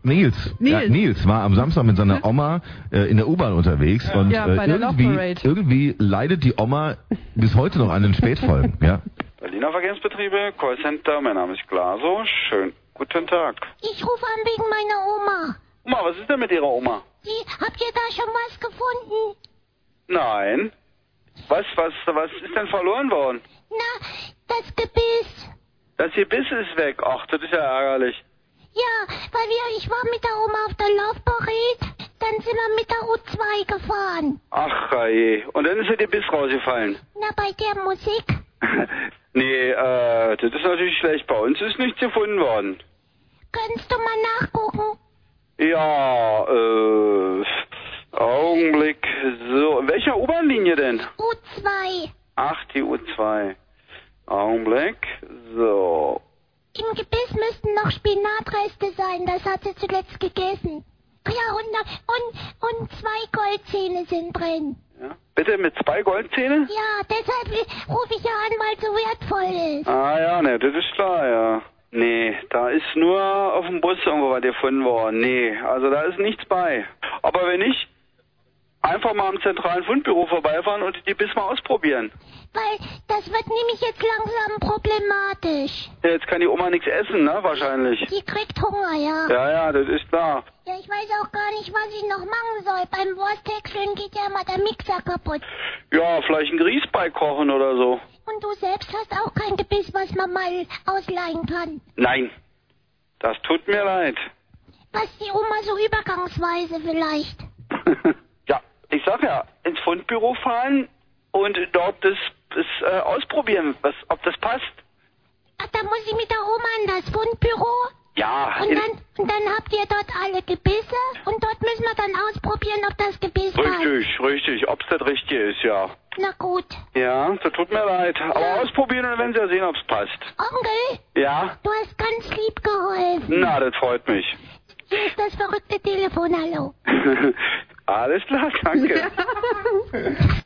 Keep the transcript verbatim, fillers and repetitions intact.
Nils. Nils. Ja, Nils war am Samstag mit seiner Oma äh, in der U-Bahn unterwegs Ja. und Ja, äh, bei der Love irgendwie, Parade. irgendwie leidet die Oma bis heute noch an den Spätfolgen. Ja. Berliner Verkehrsbetriebe, Callcenter, mein Name ist Glaso. Schön. Guten Tag. Ich rufe an wegen meiner Oma. Oma, was ist denn mit Ihrer Oma? Die, habt ihr da schon was gefunden? Nein. Was, was, was ist denn verloren worden? Na, das Gebiss. Das Gebiss ist weg. Ach, das ist ja ärgerlich. Ja, weil wir, ich war mit der Oma auf der Love Parade, dann sind wir mit der U zwei gefahren. Ach je. Und dann ist das Gebiss rausgefallen. Na, bei der Musik? Nee, äh, das ist natürlich schlecht. Bei uns ist nichts gefunden worden. Könntest du mal nachgucken? Ja, äh, Augenblick. So, in welcher U-Bahn-Linie denn? U zwei. Ach, die U zwei. Augenblick. So. Im Gebiss müssten noch Spinatreste sein, das hat sie zuletzt gegessen. Ja, und, und, und zwei Goldzähne sind drin. Ja. Bitte mit zwei Goldzähnen? Ja, deshalb rufe ich ja an, weil es so wertvoll ist. Ah ja, ne, das ist klar, ja. Nee, da ist nur auf dem Bus irgendwo was gefunden worden. Nee, also da ist nichts bei. Aber wenn nicht, einfach mal am zentralen Fundbüro vorbeifahren und die bis mal ausprobieren. Weil das wird nämlich jetzt langsam problematisch. Ja, jetzt kann die Oma nichts essen, ne, wahrscheinlich. Die kriegt Hunger, ja. Ja, ja, das ist klar. Ja, ich weiß auch gar nicht, was ich noch machen soll. Beim Wursthäckseln geht ja immer der Mixer kaputt. Ja, vielleicht ein Grießbrei kochen oder so. Und du selbst hast auch kein Gebiss, was man mal ausleihen kann. Nein, das tut mir leid. Was die Oma so übergangsweise vielleicht. Ja, ich sag ja, ins Fundbüro fahren und dort das, das äh, ausprobieren, was, ob das passt. Ach, da muss ich mit der Oma in das Fundbüro. Ja. Und dann, und dann habt ihr dort alle Gebisse und dort müssen wir dann ausprobieren, ob das Gebiss passt. Richtig, richtig, ob's das Richtige ist, ja. Na gut. Ja, das tut mir leid. Aber Ja. ausprobieren und dann werden Sie ja sehen, ob's passt. Onkel, Ja? du hast ganz lieb geholfen. Na, das freut mich. Hier ist das verrückte Telefon, hallo. Alles klar, danke.